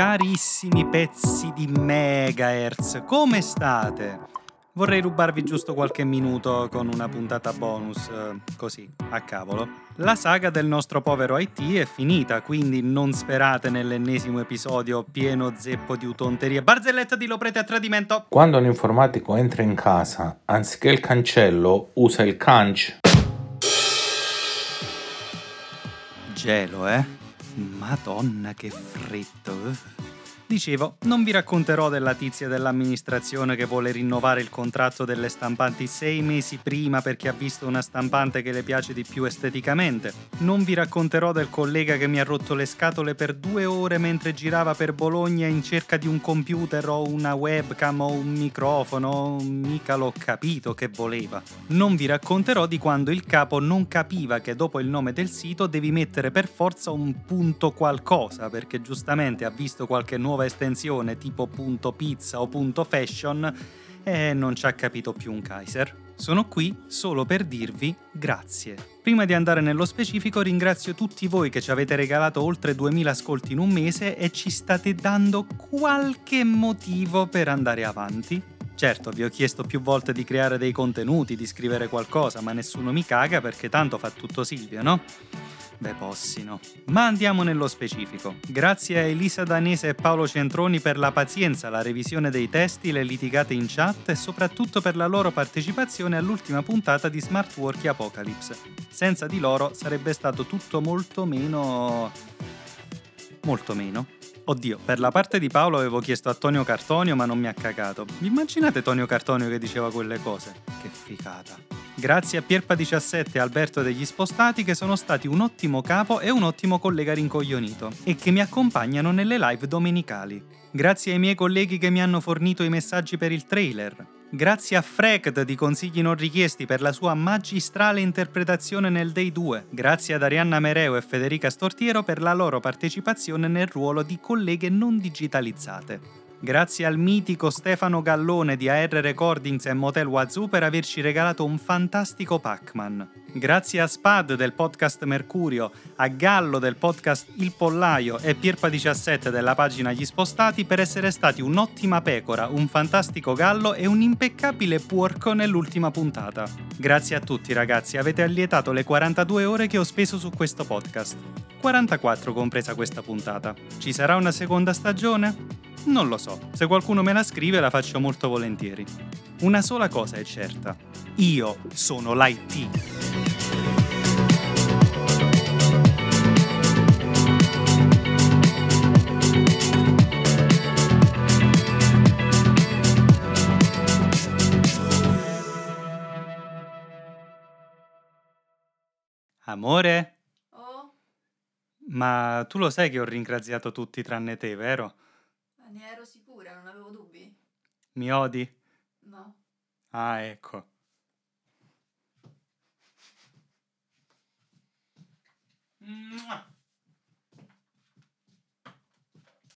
Carissimi pezzi di megahertz, come state? Vorrei rubarvi giusto qualche minuto con una puntata bonus, così, a cavolo. La saga del nostro povero IT è finita, quindi non sperate nell'ennesimo episodio pieno zeppo di utonterie. Barzelletta di Loprete a tradimento! Quando un informatico entra in casa, anziché il cancello, usa il canc. Gelo, Madonna che freddo. Dicevo, non vi racconterò della tizia dell'amministrazione che vuole rinnovare il contratto delle stampanti 6 mesi prima perché ha visto una stampante che le piace di più esteticamente. Non vi racconterò del collega che mi ha rotto le scatole per 2 ore mentre girava per Bologna in cerca di un computer o una webcam o un microfono, mica l'ho capito che voleva. Non vi racconterò di quando il capo non capiva che dopo il nome del sito devi mettere per forza un punto qualcosa, perché giustamente ha visto qualche nuova estensione tipo punto pizza o punto fashion e non ci ha capito più un Kaiser. Sono qui solo per dirvi grazie. Prima di andare nello specifico ringrazio tutti voi che ci avete regalato oltre 2000 ascolti in un mese e ci state dando qualche motivo per andare avanti. Certo, vi ho chiesto più volte di creare dei contenuti, di scrivere qualcosa, ma nessuno mi caga perché tanto fa tutto Silvio, no? Beh, possino. Ma andiamo nello specifico. Grazie a Elisa Danese e Paolo Centroni per la pazienza, la revisione dei testi, le litigate in chat e soprattutto per la loro partecipazione all'ultima puntata di Smart Worky Apocalypse. Senza di loro sarebbe stato tutto molto meno... Oddio, per la parte di Paolo avevo chiesto a Tonio Cartonio ma non mi ha cagato. Vi immaginate Tonio Cartonio che diceva quelle cose? Che figata. Grazie a Pierpa17 e Alberto degli Spostati che sono stati un ottimo capo e un ottimo collega rincoglionito e che mi accompagnano nelle live domenicali. Grazie ai miei colleghi che mi hanno fornito i messaggi per il trailer. Grazie a Frekd di Consigli Non Richiesti per la sua magistrale interpretazione nel Day 2. Grazie ad Arianna Mereo e Federica Stortiero per la loro partecipazione nel ruolo di colleghe non digitalizzate. Grazie al mitico Stefano Gallone di AR Recordings e Motel Wazoo per averci regalato un fantastico Pac-Man. Grazie a Spad del podcast Mercurio, a Gallo del podcast Il Pollaio e Pierpa17 della pagina Gli Spostati per essere stati un'ottima pecora, un fantastico gallo e un impeccabile puorco nell'ultima puntata. Grazie a tutti ragazzi, avete allietato le 42 ore che ho speso su questo podcast. 44 compresa questa puntata. Ci sarà una seconda stagione? Non lo so, se qualcuno me la scrive la faccio molto volentieri. Una sola cosa è certa, io sono l'IT. Amore? Oh, Ma tu lo sai che ho ringraziato tutti tranne te, vero? ne ero sicura, non avevo dubbi. Mi odi? No. Ah, ecco. Mua.